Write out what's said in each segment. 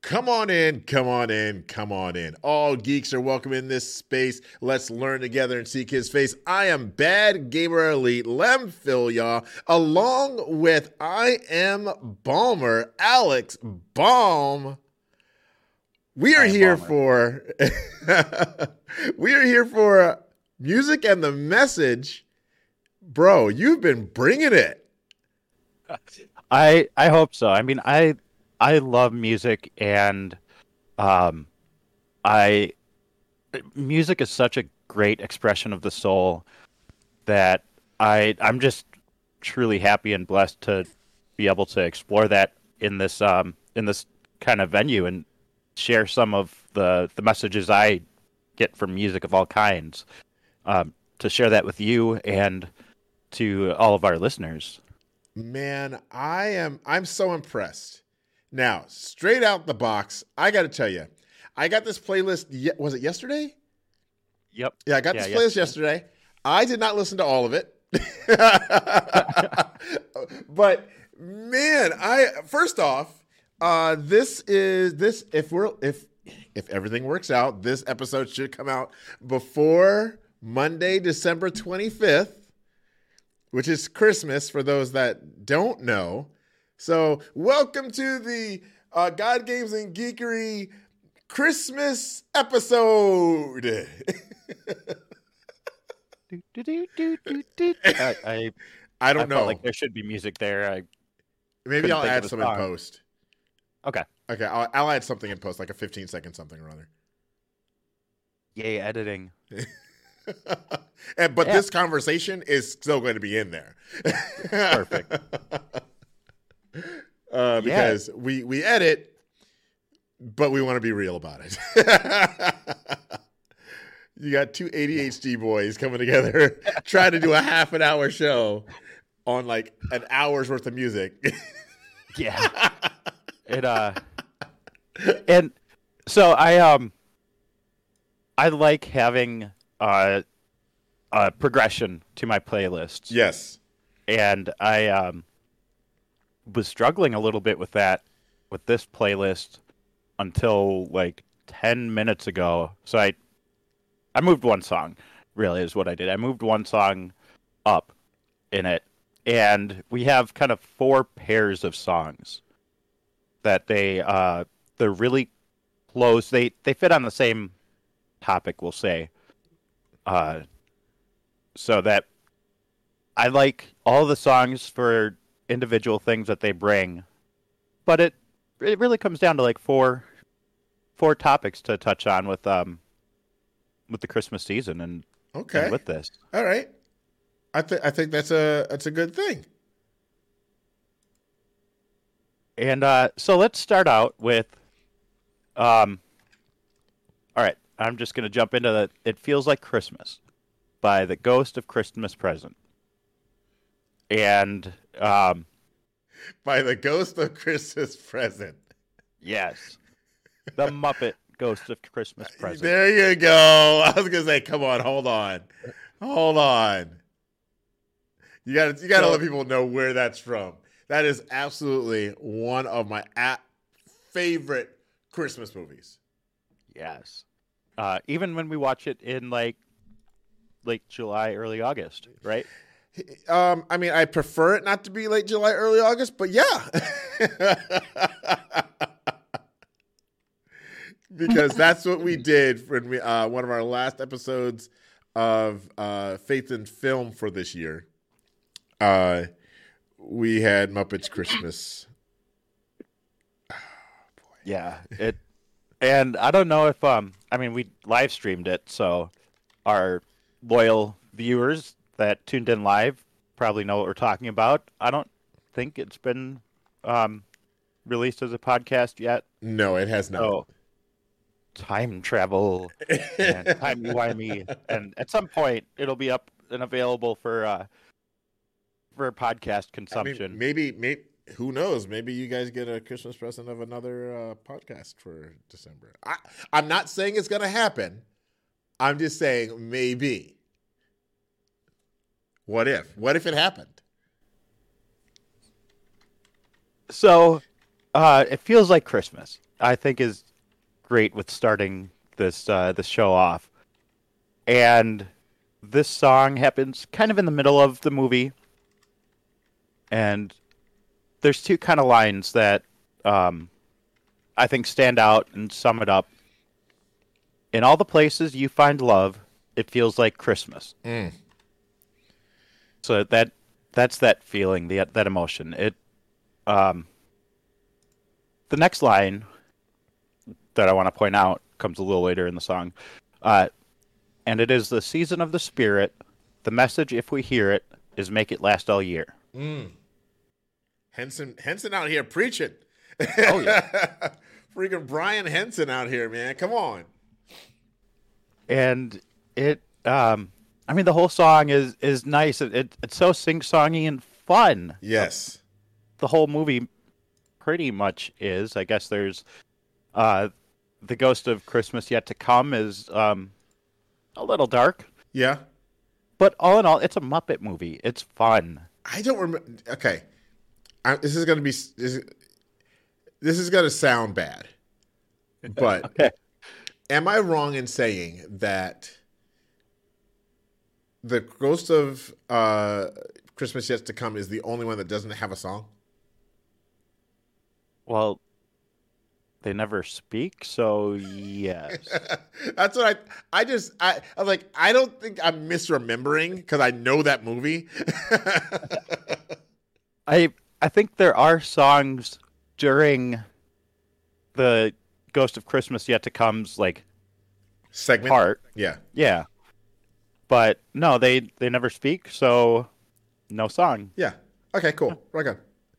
Come on in, come on in, come on in. All geeks are welcome in this space. Let's learn together and seek his face. I am Bad Gamer Elite, Lem Phil, y'all, along with I am Balmer, Alex Balm. We are here for music and the message. Bro, you've been bringing it. I hope so. I mean, I love music, and music is such a great expression of the soul that I'm just truly happy and blessed to be able to explore that in this kind of venue and share some of the messages I get from music of all kinds, to share that with you and to all of our listeners. Man, I'm so impressed. Now, straight out the box, I got to tell you, I got this playlist. Was it yesterday? Yep. Yeah, I got this playlist yesterday. I did not listen to all of it. But man, first off, if everything works out, this episode should come out before Monday, December 25th, which is Christmas for those that don't know. So welcome to the God Games and Geekery Christmas episode. I don't know. Felt like there should be music there. Maybe I'll add some in post. Okay. Okay, I'll add something in post, like a 15-second something or other. Yay, editing. But this conversation is still going to be in there. Perfect. Because we edit, but we want to be real about it. You got two ADHD boys coming together, trying to do a half an hour show on like an hour's worth of music. Yeah. And so I like having a progression to my playlists. Yes. And I was struggling a little bit with this playlist until like 10 minutes ago. So I moved one song, really is what I did. I moved one song up in it, and we have kind of 4 pairs of songs that they're really close. They fit on the same topic, we'll say. So that I like all the songs for individual things that they bring, but it really comes down to like four topics to touch on with the Christmas season and with this. All right, I think that's a good thing. And so let's start out with all right, I'm just going to jump into the It Feels Like Christmas by The Ghost of Christmas Present. And by The Ghost of Christmas Present. Yes. The Muppet Ghost of Christmas Present. There you go. I was going to say, come on, hold on. You got to let people know where that's from. That is absolutely one of my favorite Christmas movies. Yes. Even when we watch it in like late July, early August, right? I mean, I prefer it not to be late July, early August, but yeah. Because that's what we did when we one of our last episodes of Faith in Film for this year. We had Muppets Christmas. Oh, boy. Yeah, and I don't know if we live streamed it, so our loyal viewers that tuned in live probably know what we're talking about. I don't think it's been released as a podcast yet. No, it has not. So, time travel and timey-wimey, and at some point it'll be up and available for podcast consumption. I mean, maybe who knows? Maybe you guys get a Christmas present of another podcast for December. I'm not saying it's going to happen. I'm just saying maybe. What if? What if it happened? So, It Feels Like Christmas I think is great with starting this show off. And this song happens kind of in the middle of the movie, and there's two kind of lines that I think stand out and sum it up. In all the places you find love, it feels like Christmas. Mm. So that's that feeling, that emotion. The next line that I want to point out comes a little later in the song. And it is the season of the Spirit. The message, if we hear it, is make it last all year. Mm. Henson out here preaching. Oh, yeah. Freaking Brian Henson out here, man. Come on. And it, I mean, the whole song is nice. It's so sing-songy and fun. Yes. The whole movie pretty much is. I guess there's The Ghost of Christmas Yet to Come is a little dark. Yeah. But all in all, it's a Muppet movie. It's fun. I don't remember. Okay. This is going to sound bad. But Okay. Am I wrong in saying that The Ghost of Christmas Yet to Come is the only one that doesn't have a song? Well, they never speak, so yes. That's what I was like, I don't think I'm misremembering because I know that movie. I think there are songs during the Ghost of Christmas Yet to Come's like Segment? part. Yeah. Yeah. But no, they never speak, so no song. Yeah. Okay, cool. Right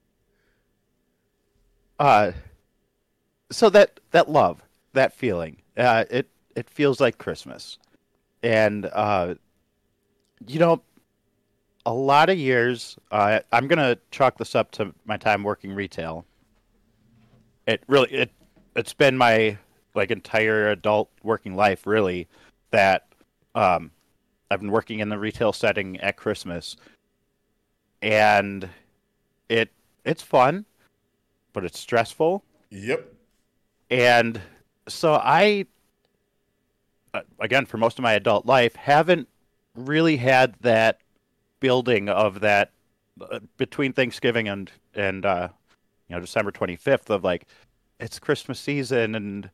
on. So that love, that feeling, it feels like Christmas. And a lot of years, I'm gonna chalk this up to my time working retail. It's been my like entire adult working life really that I've been working in the retail setting at Christmas, and it's fun, but it's stressful. Yep. And so I, again, for most of my adult life, haven't really had that building of that between Thanksgiving and December 25th of like, it's Christmas season and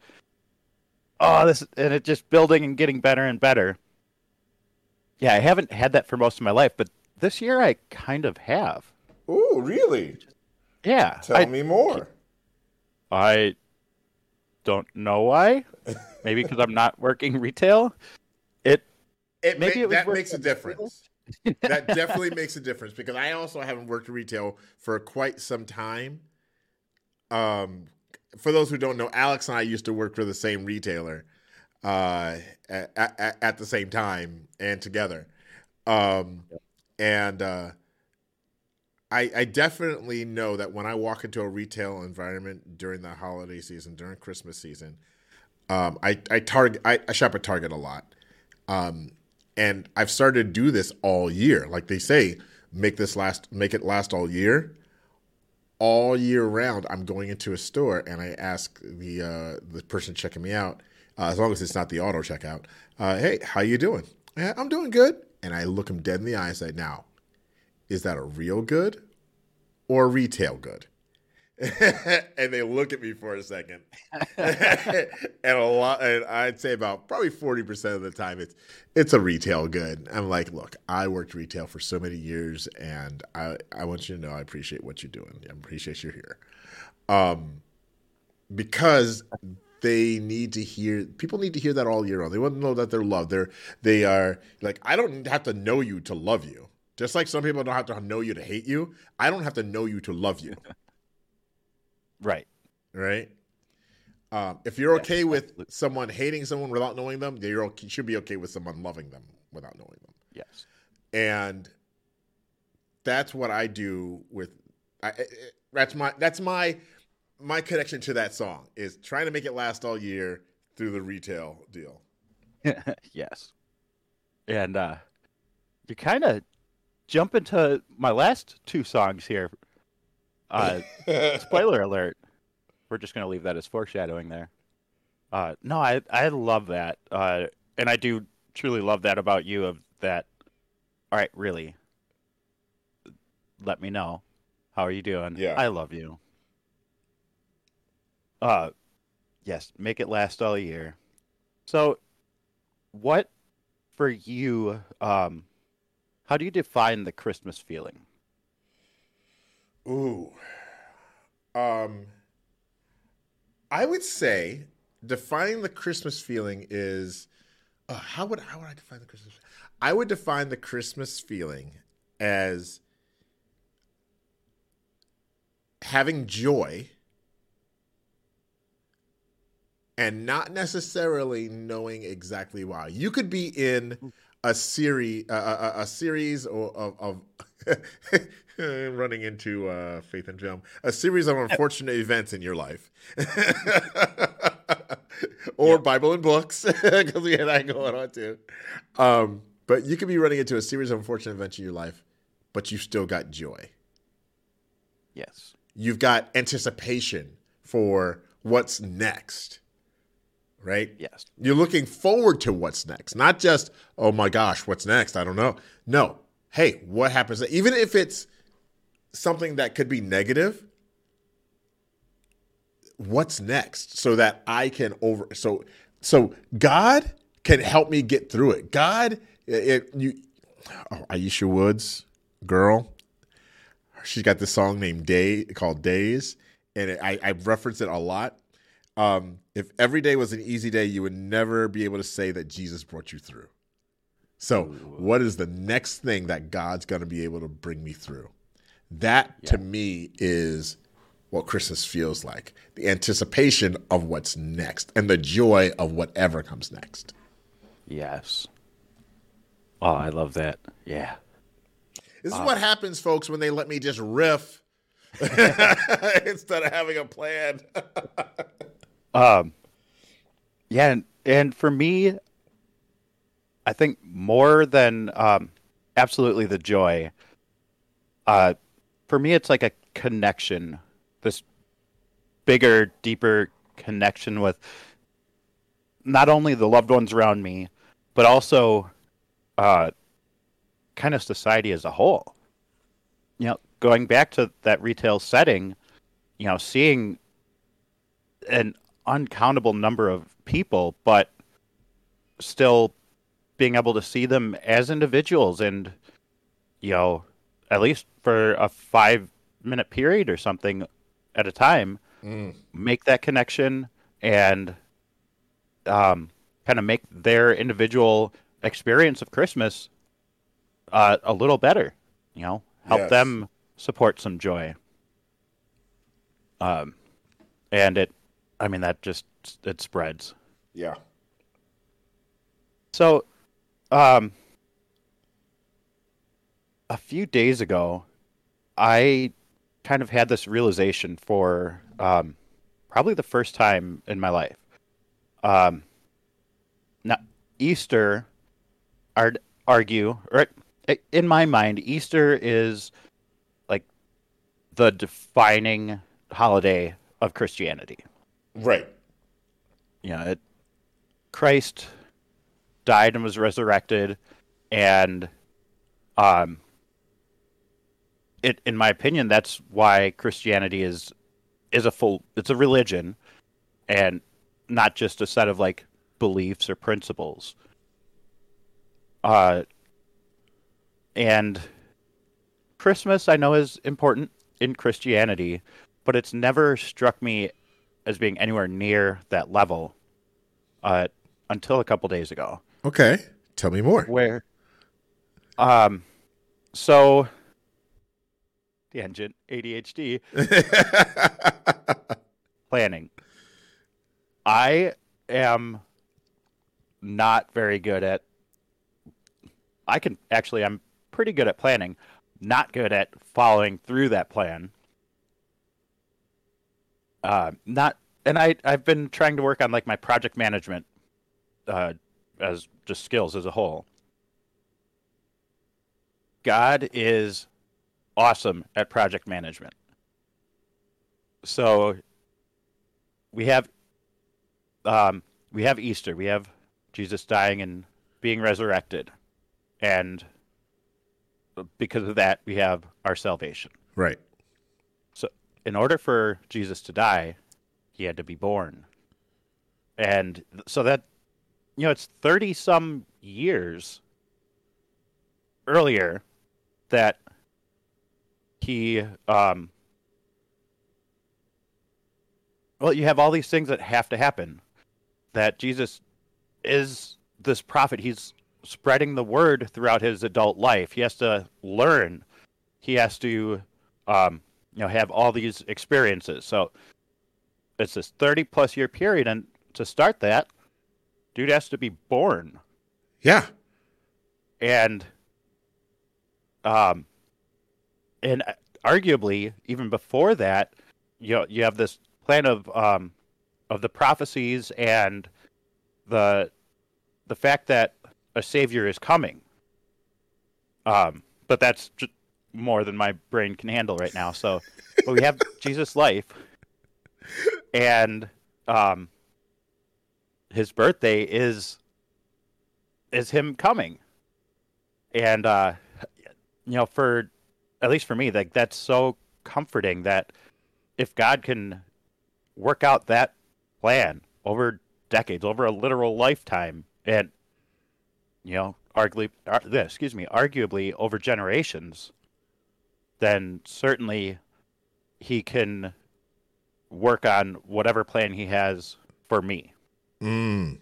it just building and getting better and better. Yeah, I haven't had that for most of my life, but this year I kind of have. Ooh, really? Yeah. Tell me more. I don't know why. Maybe because I'm not working retail. That makes a difference. That definitely makes a difference because I also haven't worked retail for quite some time. For those who don't know, Alex and I used to work for the same retailer at the same time and together. I definitely know that when I walk into a retail environment during the holiday season, during Christmas season, I shop at Target a lot. And I've started to do this all year. Like they say, make it last all year. All year round, I'm going into a store and I ask the person checking me out, as long as it's not the auto checkout, hey, how you doing? Yeah, I'm doing good. And I look them dead in the eye and say, now, is that a real good or a retail good? And they look at me for a second. and I'd say about probably 40% of the time it's a retail good. I'm like, look, I worked retail for so many years and I want you to know I appreciate what you're doing. I appreciate you're here. Because people need to hear that all year round. They want to know that they're loved. They are like, I don't have to know you to love you. Just like some people don't have to know you to hate you. I don't have to know you to love you. Right. Right. If you're okay with someone hating someone without knowing them, you should be okay with someone loving them without knowing them. Yes. And that's what I do with. That's my connection to that song is trying to make it last all year through the retail deal. Yes. And you kind of jump into my last two songs here. Spoiler alert. we're just gonna leave that as foreshadowing there. No, I love that, and I do truly love that about you. Of that, all right, really, let me know. How are you doing? Yeah. I love you. Uh, yes, make it last all year. So, what for you? How do you define the Christmas feeling? Ooh. Um, I would say defining the Christmas feeling is how would I define the Christmas? I would define the Christmas feeling as having joy and not necessarily knowing exactly why. You could be in a series of running into Faith and Film, a series of unfortunate events in your life, or Yep. Bible and books, because we had that going on too. But you could be running into a series of unfortunate events in your life, but you still got joy. Yes. You've got anticipation for what's next, right? Yes. You're looking forward to what's next, not just, oh my gosh, what's next? I don't know. No. Hey, what happens? Even if it's something that could be negative, what's next so that I can so God can help me get through it. Aisha Woods, girl, she's got this song named called Days, and I reference it a lot. If every day was an easy day, you would never be able to say that Jesus brought you through. So what is the next thing that God's going to be able to bring me through? That to me is what Christmas feels like. The anticipation of what's next and the joy of whatever comes next. Yes. Oh, I love that. Yeah. This is what happens, folks, when they let me just riff instead of having a plan. Yeah, and for me, I think more than absolutely the joy. For me, it's like a connection, this bigger, deeper connection with not only the loved ones around me, but also kind of society as a whole. You know, going back to that retail setting, you know, seeing an uncountable number of people, but still being able to see them as individuals and, you know, at least for a 5 minute period or something at a time, make that connection and kind of make their individual experience of Christmas a little better, you know, help Yes. them support some joy. And I mean, it spreads. Yeah. So, a few days ago, I kind of had this realization for probably the first time in my life. Now, Easter, I'd argue, or in my mind, Easter is like the defining holiday of Christianity. Right. You know, Christ died and was resurrected, and in my opinion, that's why Christianity is it's a religion and not just a set of like beliefs or principles. And Christmas I know is important in Christianity, but it's never struck me as being anywhere near that level until a couple days ago. Okay. Tell me more. Where so tangent ADHD planning. I am not very good at I'm pretty good at planning, not good at following through that plan. Not and I've been trying to work on like my project management as just skills as a whole. God is awesome at project management. So we have Easter. We have Jesus dying and being resurrected, and because of that, we have our salvation. Right. So, in order for Jesus to die, he had to be born, and so that it's 30 some years earlier that he well, you have all these things that have to happen. That Jesus is this prophet. He's spreading the word throughout his adult life. He has to learn. He has to, have all these experiences. So it's this 30-plus year period, and to start that, dude has to be born. Yeah. And arguably, even before that, you have this plan of the prophecies and the fact that a savior is coming. But that's just more than my brain can handle right now. So, but we have Jesus' life, and his birthday is him coming, and for at least for me, like that's so comforting that if God can work out that plan over decades, over a literal lifetime, and arguably over generations, then certainly he can work on whatever plan he has for me. Mm.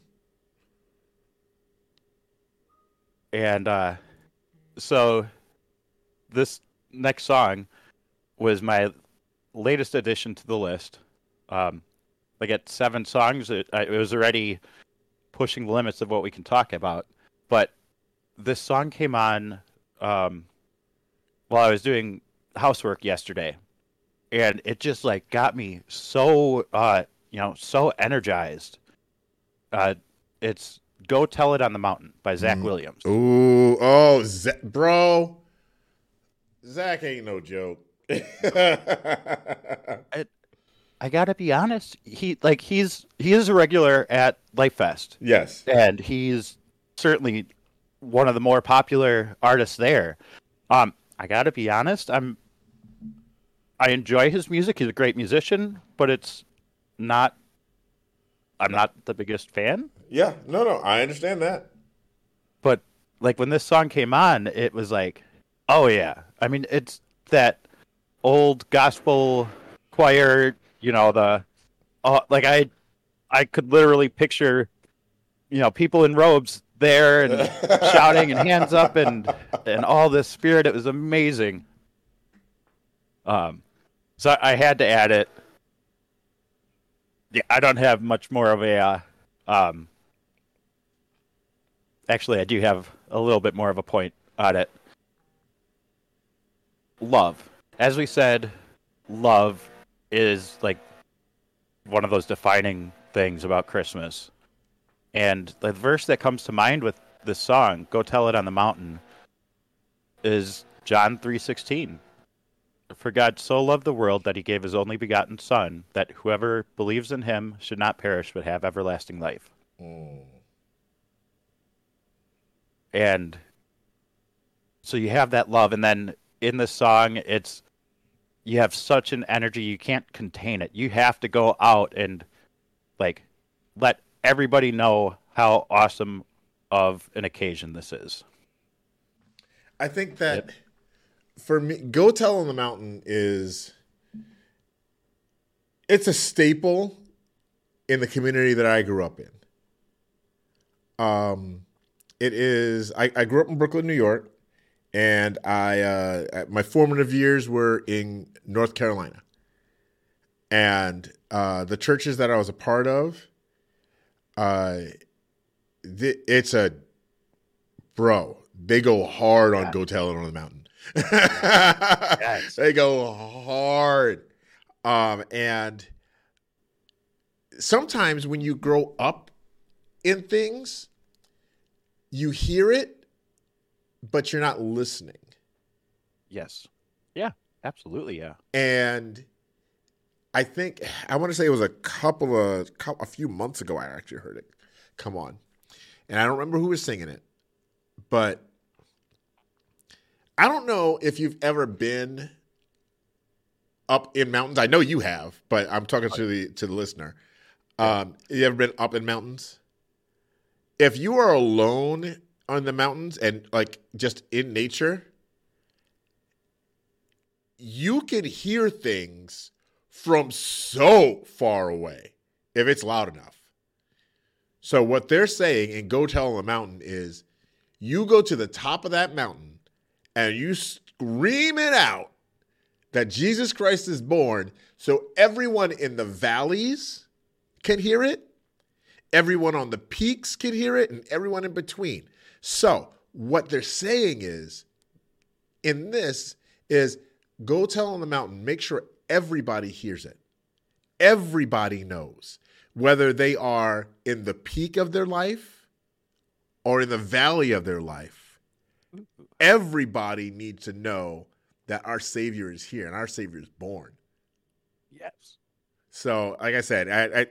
And so this next song was my latest addition to the list. Like at 7 songs, it was already pushing the limits of what we can talk about. But this song came on while I was doing housework yesterday, and it just like got me so so energized. It's "Go Tell It on the Mountain" by Zach Williams. Ooh, oh, bro, Zach ain't no joke. I gotta be honest. He is a regular at Life Fest. Yes, and he's certainly one of the more popular artists there. I gotta be honest. I enjoy his music. He's a great musician, but I'm not the biggest fan. Yeah, no, I understand that. But like when this song came on, it was like, oh yeah. I mean, it's that old gospel choir. I could literally picture, people in robes there and shouting and hands up and all this spirit. It was amazing. So I had to add it. Yeah, I don't have much more of a. Actually, I do have a little bit more of a point on it. Love, as we said, love is like one of those defining things about Christmas. And the verse that comes to mind with this song, "Go Tell It on the Mountain," is John 3:16. For God so loved the world that he gave his only begotten Son, that whoever believes in him should not perish but have everlasting life. And so you have that love, and then in the song, you have such an energy, you can't contain it. You have to go out and like let everybody know how awesome of an occasion this is. I think that for me, "Go Tell on the Mountain" it's a staple in the community that I grew up in. It is. I grew up in Brooklyn, New York, and my formative years were in North Carolina. And the churches that I was a part of, they go hard on "Go Tell It on the Mountain." Yes. They go hard. And sometimes when you grow up in things, you hear it, but you're not listening. Yes. Yeah, absolutely. Yeah. And I think I want to say it was a few months ago. I actually heard it come on, and I don't remember who was singing it, but I don't know if you've ever been up in mountains. I know you have, but I'm talking to the listener. You ever been up in mountains? If you are alone on the mountains and like just in nature, you can hear things from so far away if it's loud enough. So what they're saying in Go Tell on the Mountain is you go to the top of that mountain and you scream it out that Jesus Christ is born so everyone in the valleys can hear it, everyone on the peaks can hear it, and everyone in between. So what they're saying is, in this, is Go Tell on the Mountain, make sure everybody hears it. Everybody knows, whether they are in the peak of their life or in the valley of their life. Everybody needs to know that our Savior is here and our Savior is born. Yes. So, like I said,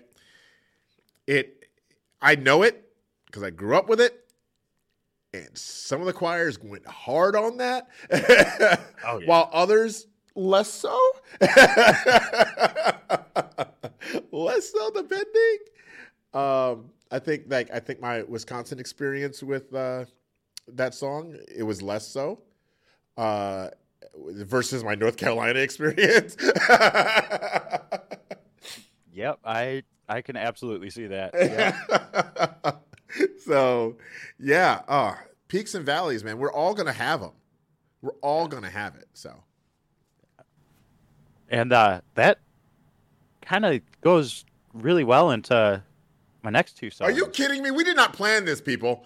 I know it because I grew up with it. And some of the choirs went hard on that, Oh, yeah. while others less so. Less so, depending. I think my Wisconsin experience with that song, it was less so, versus my North Carolina experience. Yep, I can absolutely see that. Yep. So, yeah, peaks and valleys, man. We're all gonna have them. We're all gonna have it. So, And that kind of goes really well into my next two songs. are you kidding me? We did not plan this, people.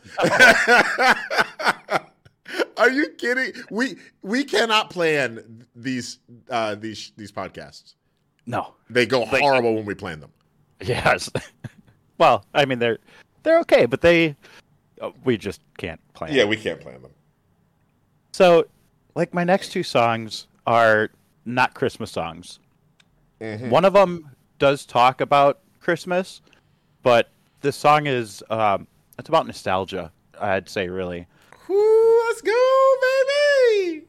Are you kidding? We cannot plan these podcasts. No. They go horrible when we plan them. Yes. Well, I mean they're okay, but we just can't plan. Yeah, we can't plan them. So, like my next two songs are not Christmas songs. Mm-hmm. One of them does talk about Christmas, but this song is it's about nostalgia, I'd say, really. Woo, let's go, baby!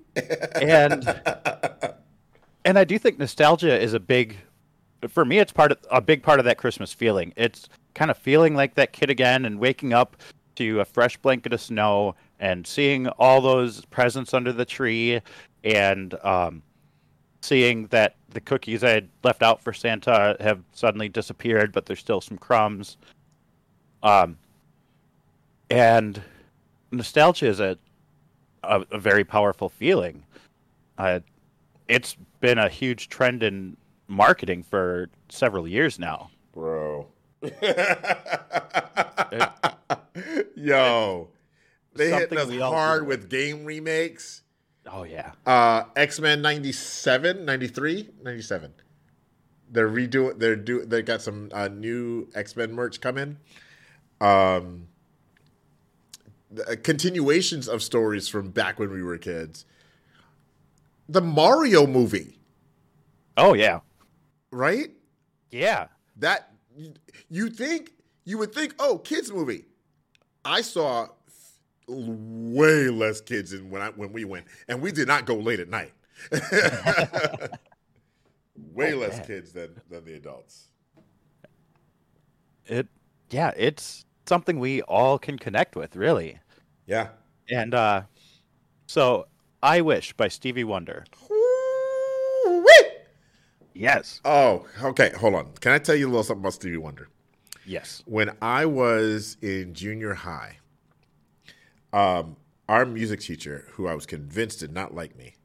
And I do think nostalgia is for me, it's a big part of that Christmas feeling. It's kind of feeling like that kid again and waking up to a fresh blanket of snow and seeing all those presents under the tree and seeing that the cookies I had left out for Santa have suddenly disappeared, but there's still some crumbs. And nostalgia is a very powerful feeling. It's been a huge trend in marketing for several years now. Bro. Yo. They hitting us hard with game remakes. Oh, yeah. X-Men 97, 93, 97. They got some new X-Men merch coming. Continuations of stories from back when we were kids. The Mario movie. Oh, yeah. Right? Yeah. That you would think, oh, kids movie. I saw way less kids than when we went, and we did not go late at night. Way less kids than the adults. It's something we all can connect with, really. Yeah. And so I Wish by Stevie Wonder. Woo-wee! Yes. Oh, okay. Hold on. Can I tell you a little something about Stevie Wonder? Yes. When I was in junior high, our music teacher, who I was convinced did not like me,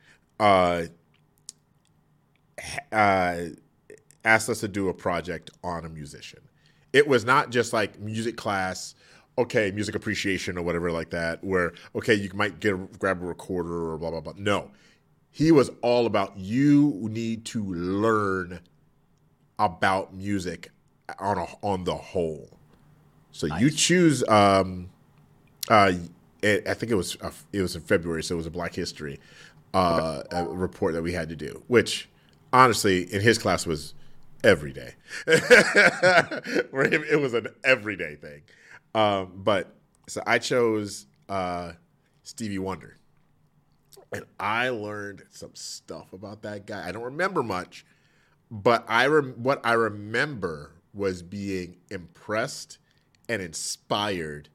asked us to do a project on a musician. It was not just like music class, okay, music appreciation or whatever like that, where, okay, you might grab a recorder or blah, blah, blah. No. He was all about you need to learn about music on the whole. So nice. You choose. I think it was in February, so it was a Black History a report that we had to do, which honestly, in his class was every day. For him, it was an everyday thing. But so I chose Stevie Wonder, and I learned some stuff about that guy. I don't remember much, but what I remember was being impressed and inspired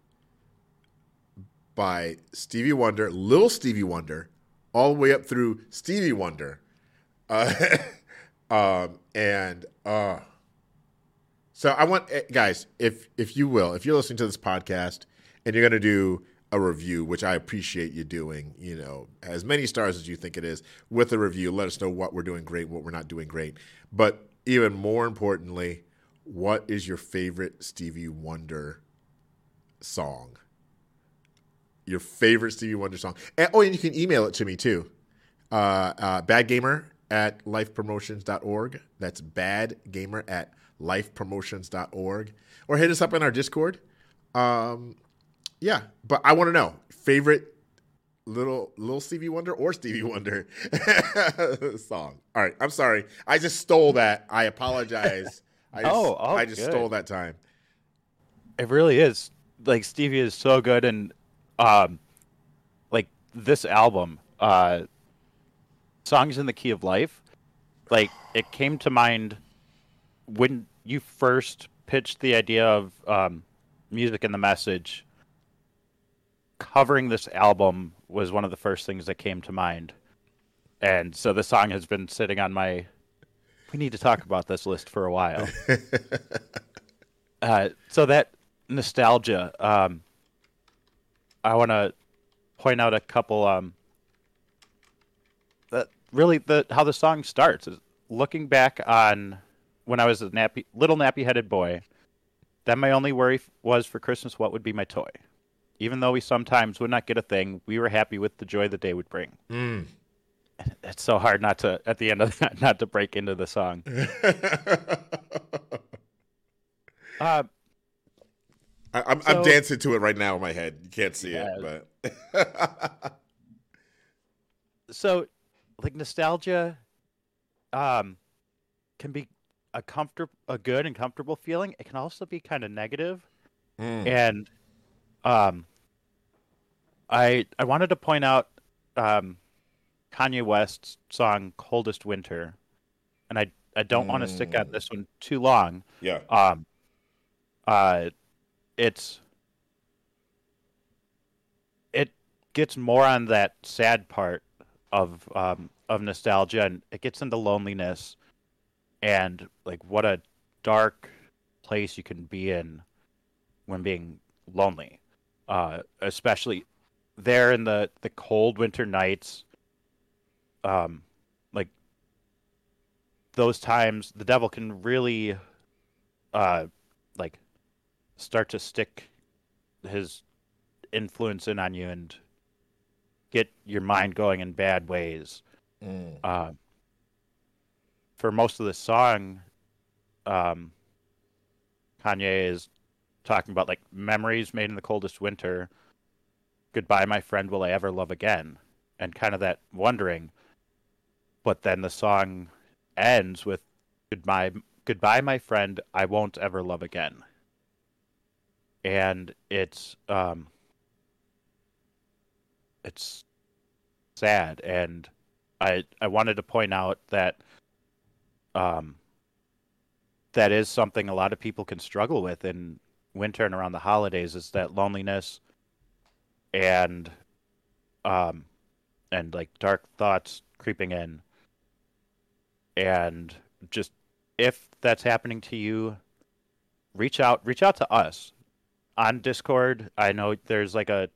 by Stevie Wonder, Little Stevie Wonder, all the way up through Stevie Wonder. Uh, and so I want guys, if you will, if you're listening to this podcast and you're going to do a review, which I appreciate you doing, as many stars as you think it is, with a review, let us know what we're doing great, what we're not doing great. But even more importantly, what is your favorite Stevie Wonder song? Your favorite Stevie Wonder song. And you can email it to me too. Badgamer@lifepromotions.org. That's badgamer@lifepromotions.org. Or hit us up in our Discord. Yeah, but I want to know favorite little Stevie Wonder or Stevie Wonder song. All right, I'm sorry. I just stole that. I apologize. I just stole that time. It really is. Like, Stevie is so good, and like this album, Songs in the Key of Life, like it came to mind when you first pitched the idea of Music and the Message. Covering this album was one of the first things that came to mind. And so the song has been sitting on my we need to talk about this list for a while. So that nostalgia, I want to point out a couple that really how the song starts is looking back on when I was a little nappy-headed boy. Then my only worry was for Christmas what would be my toy. Even though we sometimes would not get a thing, we were happy with the joy the day would bring. It's so hard not to, at the end of that, not to break into the song. I'm dancing to it right now in my head. You can't see it, but so, like, nostalgia, can be a good and comfortable feeling. It can also be kind of negative, and I wanted to point out Kanye West's song "Coldest Winter," and I don't want to stick on this one too long. Yeah. It gets more on that sad part of nostalgia, and it gets into loneliness and like what a dark place you can be in when being lonely, especially there in the cold winter nights. Like those times, the devil can really like start to stick his influence in on you and get your mind going in bad ways. For most of the song, Kanye is talking about like memories made in the coldest winter. Goodbye, my friend, will I ever love again? And kind of that wondering. But then the song ends with goodbye, my friend, I won't ever love again. And it's sad, and I wanted to point out that that is something a lot of people can struggle with in winter and around the holidays, is that loneliness and like dark thoughts creeping in. And just if that's happening to you, reach out to us on Discord. I know there's a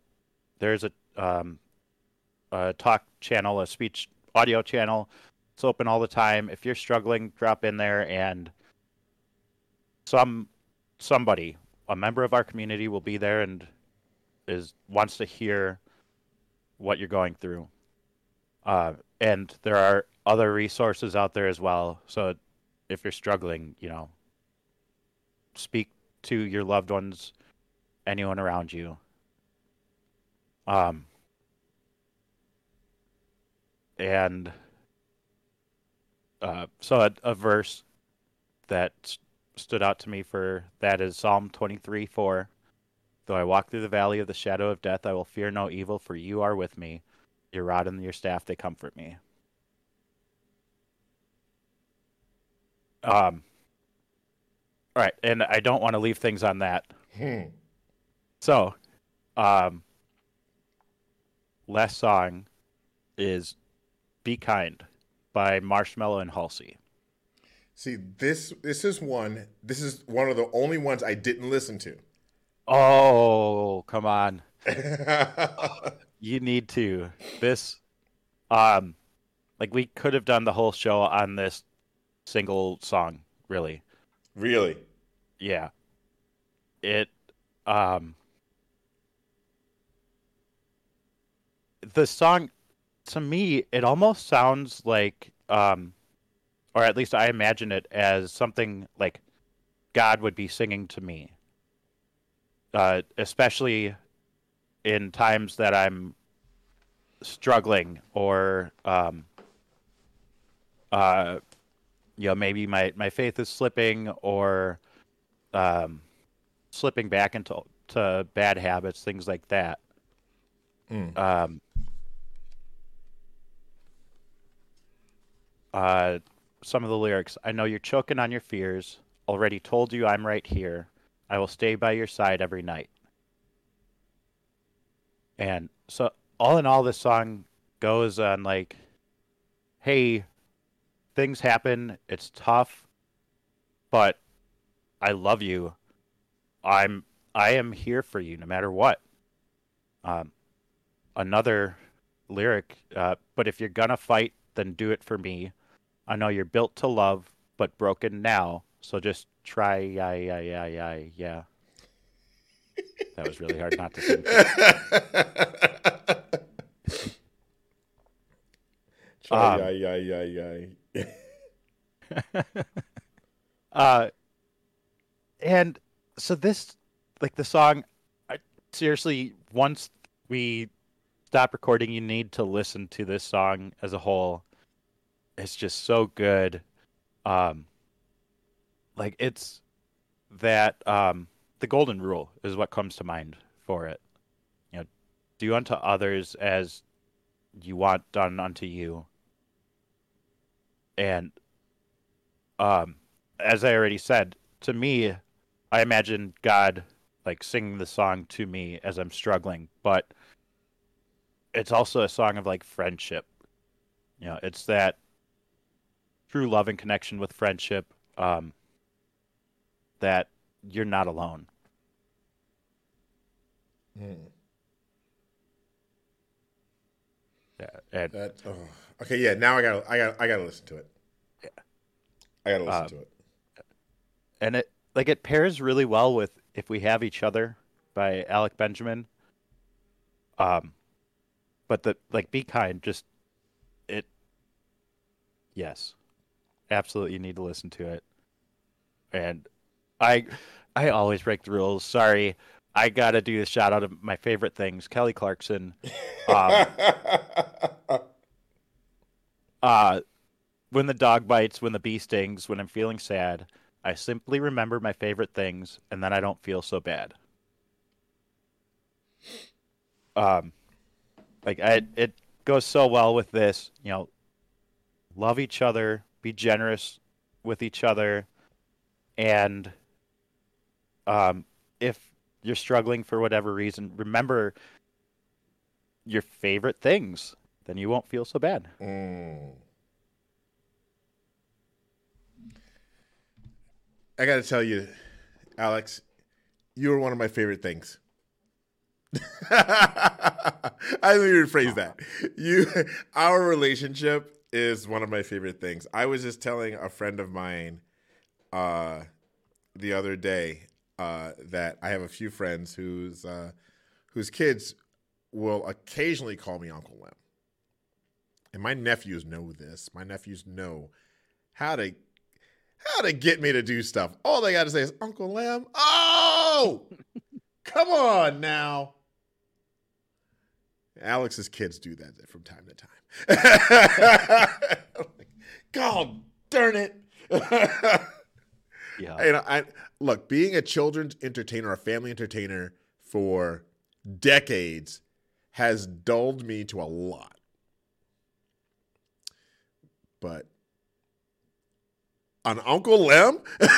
talk channel, a speech audio channel. It's open all the time. If you're struggling, drop in there, and somebody, a member of our community, will be there and wants to hear what you're going through. And there are other resources out there as well. So if you're struggling, speak to your loved ones, anyone around you. And So a verse that stood out to me for that is Psalm 23:4. Though I walk through the valley of the shadow of death, I will fear no evil, for you are with me. Your rod and your staff, they comfort me. Um, all right, and I don't want to leave things on that. So, um, last song is "Be Kind" by Marshmello and Halsey. See, this is one. This is one of the only ones I didn't listen to. Oh, come on. You need to. This like we could have done the whole show on this single song, really. Really? Yeah. It um the song to me it almost sounds like or at least I imagine it as something like God would be singing to me. Especially in times that I'm struggling or maybe my faith is slipping or slipping back into bad habits, things like that. Some of the lyrics: I know you're choking on your fears, already told you I'm right here, I will stay by your side every night. And so all in all, this song goes on like, hey, things happen, it's tough, but I love you. I am here for you no matter what. Another lyric, but if you're gonna fight, then do it for me. I know you're built to love, but broken now, so just try, yeah. That was really hard not to sing. And so this, like the song, seriously, once we stop recording, you need to listen to this song as a whole. It's just so good. Like it's that the golden rule is what comes to mind for it. Do unto others as you want done unto you. And as I already said, to me, I imagine God like singing the song to me as I'm struggling, but it's also a song of like friendship. It's that true love and connection with friendship, that you're not alone. Yeah, and okay. Yeah, now I gotta listen to it. Yeah, I gotta listen to it. And it pairs really well with "If We Have Each Other" by Alec Benjamin. But "Be Kind" just it. Yes, absolutely, you need to listen to it. And I always break the rules. Sorry, I gotta do a shout out of my favorite things. Kelly Clarkson. When the dog bites, when the bee stings, when I'm feeling sad, I simply remember my favorite things, and then I don't feel so bad. It goes so well with this. Love each other, be generous with each other, and if you're struggling for whatever reason, remember your favorite things. Then you won't feel so bad. I got to tell you, Alex, you were one of my favorite things. I didn't even rephrase that. Our relationship is one of my favorite things. I was just telling a friend of mine the other day that I have a few friends whose kids will occasionally call me Uncle Lem. And my nephews know this. My nephews know how to get me to do stuff. All they got to say is, Uncle Lem. Oh, come on now. Alex's kids do that from time to time. God Darn it. Yeah. I look, being a children's entertainer, a family entertainer for decades has dulled me to a lot. But on Uncle Lem?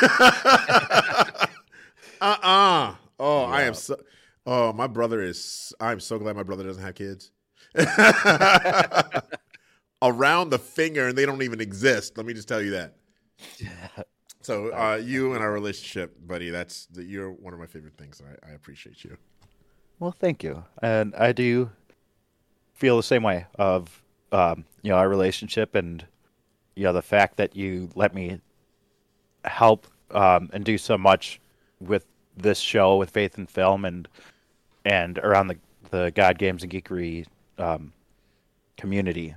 Oh, yeah. I am so. Oh, my brother is. I'm so glad my brother doesn't have kids. Around the finger, and they don't even exist. Let me just tell you that. So, you and our relationship, buddy, you're one of my favorite things. I appreciate you. Well, thank you, and I do feel the same way of our relationship, and the fact that you let me help and do so much with this show, with Faith and Film, and around the God Games and Geekery community.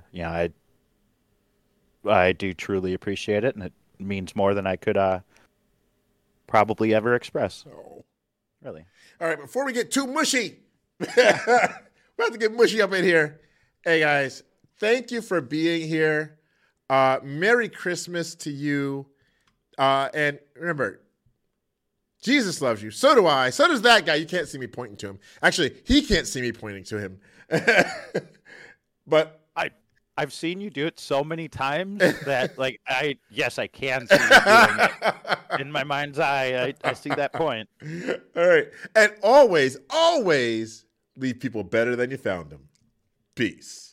I do truly appreciate it, and it means more than I could probably ever express. Oh. Really. All right, before we get too mushy, we're about to get mushy up in here. Hey, guys, thank you for being here. Merry Christmas to you. And remember, Jesus loves you. So do I. So does that guy. You can't see me pointing to him. Actually, he can't see me pointing to him. But I've seen you do it so many times that, I can see you doing it. In my mind's eye, I see that point. All right. And always, always leave people better than you found them. Peace.